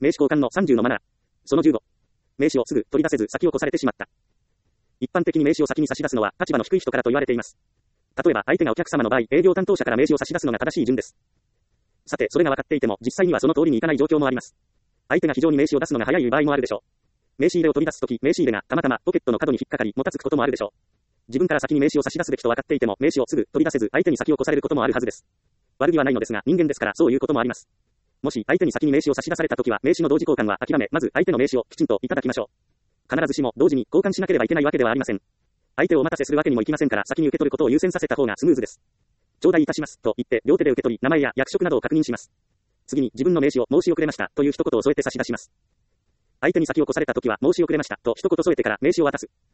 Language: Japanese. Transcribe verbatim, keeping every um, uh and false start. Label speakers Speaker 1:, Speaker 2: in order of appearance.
Speaker 1: 名刺交換のさんじゅうのマナー。そのじゅうご。名刺をすぐ取り出せず先を越されてしまった。一般的に名刺を先に差し出すのは立場の低い人からと言われています。例えば相手がお客様の場合、営業担当者から名刺を差し出すのが正しい順です。さて、それが分かっていても実際にはその通りにいかない状況もあります。相手が非常に名刺を出すのが早い場合もあるでしょう。名刺入れを取り出すとき、名刺入れがたまたまポケットの角に引っかかりもたつくこともあるでしょう。自分から先に名刺を差し出すべきと分かっていても名刺をすぐ取り出せず相手に先を越されることもあるはずです。悪気はないのですが人間ですからそういうこともあります。もし相手に先に名刺を差し出されたときは名刺の同時交換は諦め、まず相手の名刺をきちんといただきましょう。必ずしも同時に交換しなければいけないわけではありません。相手をお待たせするわけにもいきませんから先に受け取ることを優先させた方がスムーズです。頂戴いたしますと言って両手で受け取り名前や役職などを確認します。次に自分の名刺を申し遅れましたという一言を添えて差し出します。相手に先を越されたときは申し遅れましたと一言添えてから名刺を渡す。